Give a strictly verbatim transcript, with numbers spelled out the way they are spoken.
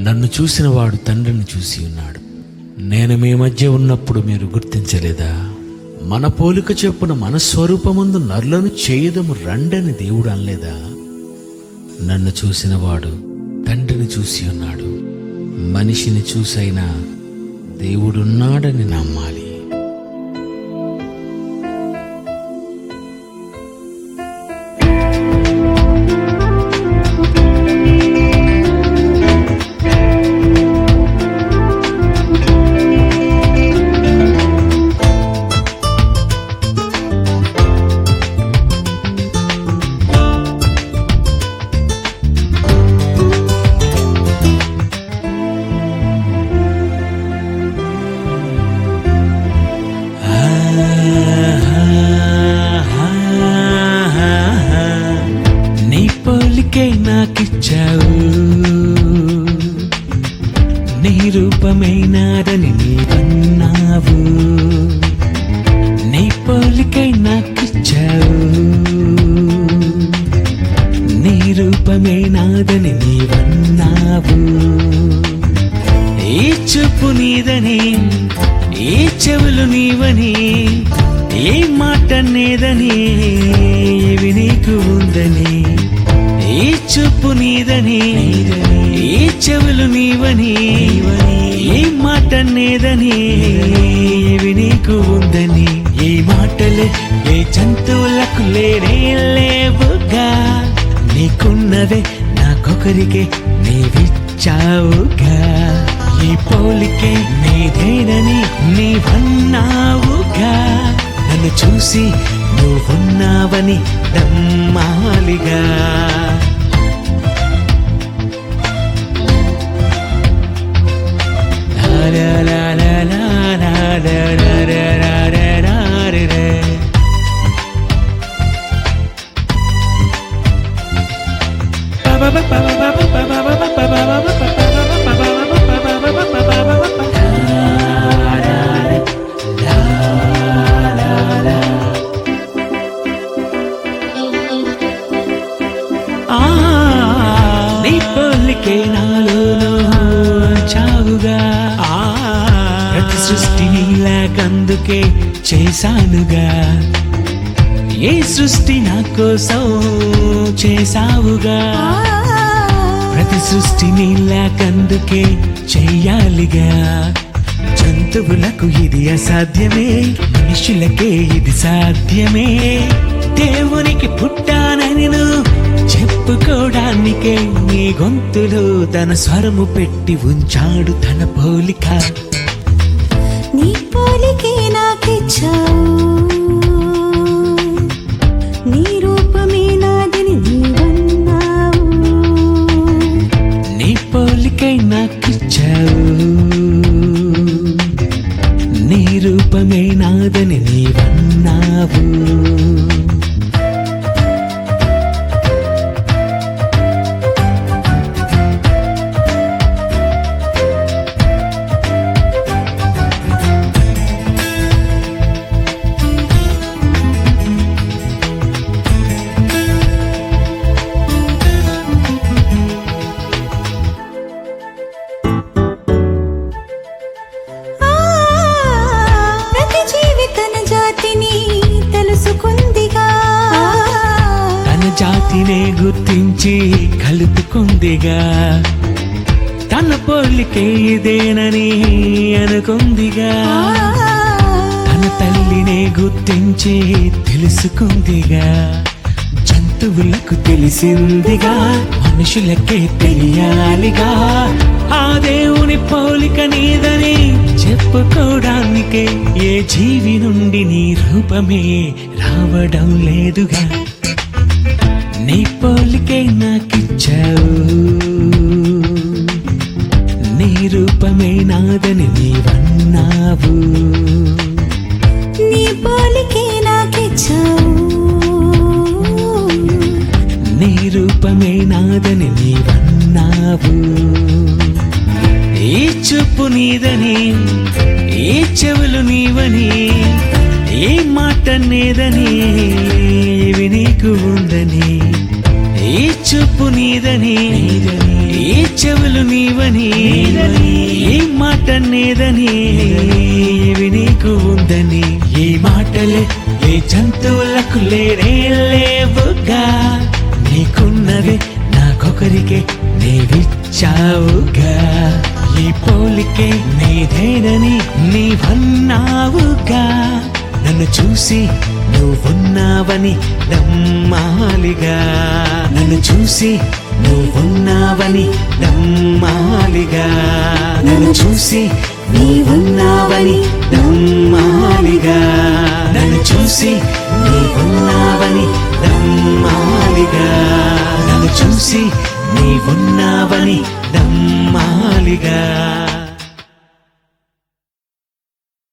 నన్ను చూసిన వాడు తండ్రిని చూసి ఉన్నాడు. నేను మీ మధ్య ఉన్నప్పుడు మీరు గుర్తించలేదా? మన పోలిక చెప్పున మన స్వరూపమందు నరులను చేయదము రండని దేవుడు అనలేదా? నన్ను చూసిన వాడు తండ్రిని చూసి ఉన్నాడు. మనిషిని చూసైనా దేవుడున్నాడని నమ్మాలి. నాకిచ్చావు, నీ రూపమైనాదని నీవన్నావు. నీ పోలికై నాకిచ్చావు, నీ రూపమైనాదని నీవన్నావు. ఈ చూపు నీదని, ఈ చెవులు నీవని, ఈ మాట నేదని, ఇవి నీకు ఉందని. ఈ చూపు నీదని, ఈ చెవులు నీవని, ఈ మాట నేదని, ఇవి నీకు ఉందని. ఈ మాటలే ఏ జంతువులకు లేనే లేవుగా, నీకున్నవే నాకొకరికే నీవిచ్చావుగా. ఈ పోలికే నీదేనని నీవన్నావుగా. నన్ను చూసి నువ్వున్నావని నమ్మాలిగా. నీ పోలికే నాలోనూ చావుగా, ప్రతి సృష్టిని లేకందుకే చేశానుగా. ఏ సృష్టి నా కోసం చేశావుగా, ప్రతి సృష్టిని లేకందుకే చెయ్యాలిగా. జంతువులకు ఇది అసాధ్యమే, మనుషులకే ఇది సాధ్యమే. దేవునికి పుట్టానని చెప్పుకోవడానికే నీ గొంతులో తన స్వరము పెట్టి ఉంచాడు తన పోలిక. నీ పోలికే నాకిచ్చావు, నీ రూపమే నాదని నీవన్నావు. నీ పోలికే నాకిచ్చావు, నీ రూపమే నాదని నీవన్నావు. జాతినే గుర్తించి కలుపుకుందిగా, తన పోలికే ఇదేనని అనుకుందిగా. తన తల్లినే గుర్తించి తెలుసుకుందిగా. జంతువులకు తెలిసిందిగా, మనుషులకే తెలియాలిగా. ఆ దేవుని పోలిక నీదని చెప్పుకోవడానికే ఏ జీవి నుండి నీ రూపమే రావడం లేదుగా. నీ పోలికే నాకిచ్చావు, నీ రూపమే నాదని నీవన్నావు. నీ పోలికే నాకిచ్చావు, నీ రూపమే నాదని నీవన్నావు. ఈ చూపు నీదని, ఈ చెవులు నీవని, ఈ మాట నేదని, ఇవి నీకు ఉందని. ఈ చూపు చూపు నీదని, ఈ చెవులు నీవని, ఈ మాట నీదని, ఇవి నీకు ఉందని, ఈ మాటలే ఏ జంతువులకు లేనే లేవుగా. నీకున్నది నాకొకరికే నీవిచ్చావుగా. ఈ పోలికే నీదేనని నీవన్నావుగా. నన్ను చూసి నువ్వున్నావని నమ్మాలిగా. నన్ను చూసి నువ్వున్నావని నమ్మాలిగా. నన్ను చూసి నీవున్నావని నమ్మాలిగా. నన్ను చూసి నీవున్నావని నమ్మాలిగా. నన్ను చూసి నీవున్నావని నమ్మాలిగా.